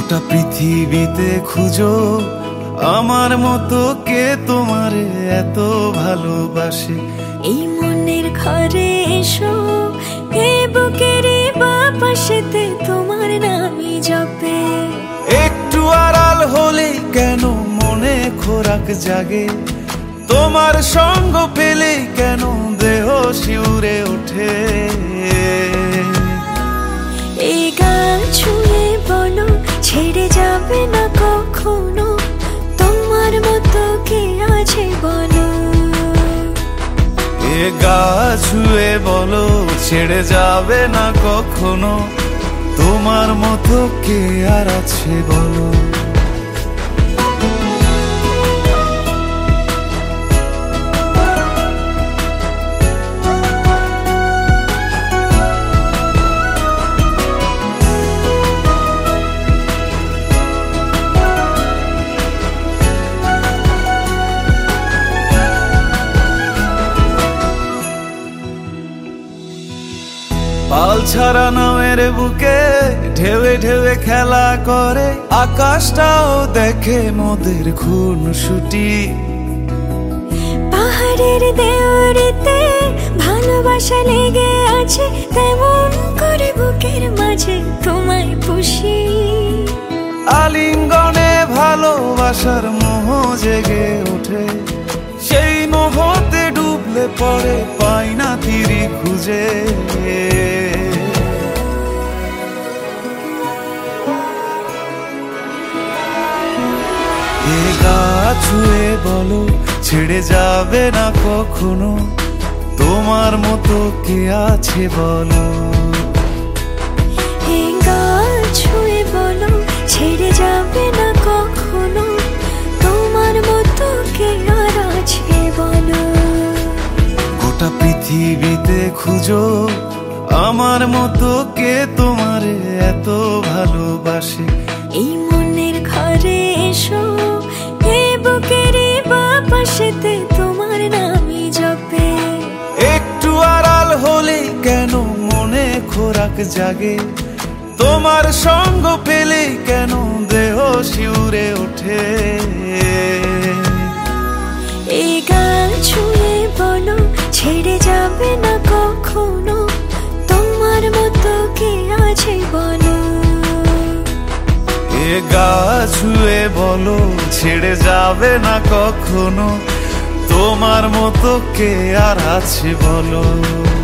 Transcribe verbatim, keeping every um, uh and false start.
গোটা পৃথিবীতে খুঁজো আমার মতো কে তোমারে এত ভালোবাসে। এই মনের ঘরে এসো, এ বুকের বাপাশেতে তোমার নামই জপে। একটু আড়াল হলেই কেন মনে খোরাক জাগে, তোমার সঙ্গ পেলেই কেন দেহ শিউরে ওঠে। এই গান ছুঁয়ে বলো ছেড়ে যাবে না কখনো, তোমার মতো কে আছে বলো। এ গা ছুঁয়ে বলো ছেড়ে যাবে না কখনো, তোমার মতো কে আর আছে বলো। পাল ছাড়া নামের বুকে ঢেউে ঢেউে খেলা করে, আকাশটাও দেখে মোদের খুন ছুটি। পাহাড়ের দেওয়ারিতে ভালোবাসা লেগে আছে, তেমন করে বুকের মাঝে তোমায় পুষি। আলিঙ্গনে ভালোবাসার মোহ জেগে ওঠে, সেই মোহতে ডুবলে পড়ে পাই না তীরি খুঁজে। এ গা ছুঁয়ে বলো ছেড়ে যাবে না কখনো, তোমার মতো কে আছে বলো। এ গা ছুঁয়ে বলো ছেড়ে যাবে না কখনো, তোমার মতো কে আর আছে বলো। গোটা পৃথিবীতে খুঁজো আমার মতো কে তোমারে এত ভালোবাসে। এই মনের ঘরে এসো, এ বুকের বাপাশেতে তোমার নামই জপে। একটু আড়াল হলেই কেন মনে খোরাক জাগে, তোমার সঙ্গ পেলেই কেন দেহ শিউরে ওঠে। এই গান ছুঁয়ে বলো ছেড়ে যাবে না কখনো, তোমার মতো কে আছে বলো। এ গা ছুঁয়ে বলো ছেড়ে যাবে না কখনো, তোমার মতো কে আর আছে বলো।